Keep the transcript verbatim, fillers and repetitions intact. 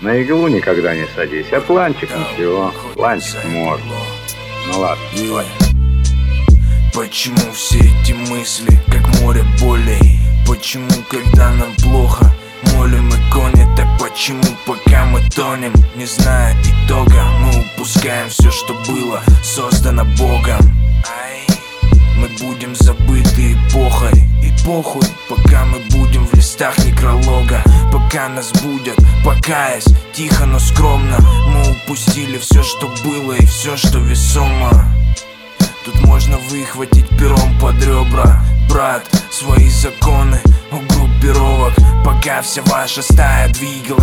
На иглу никогда не садись, а планчик ничего, планчик можно. Ну ладно, давай. Почему все эти мысли, как море болей? Почему, когда нам плохо, молим иконе? Так почему, пока мы тонем, не зная итога, мы упускаем все, что было создано Богом? Мы будем забыты эпохой, и похуй, пока мы будем в листах некролога. Пока нас будут, покаясь, тихо, но скромно. Мы упустили все, что было, и все, что весомо. Тут можно выхватить пером под ребра, брат, свои законы у группировок. Пока вся ваша стая двигалась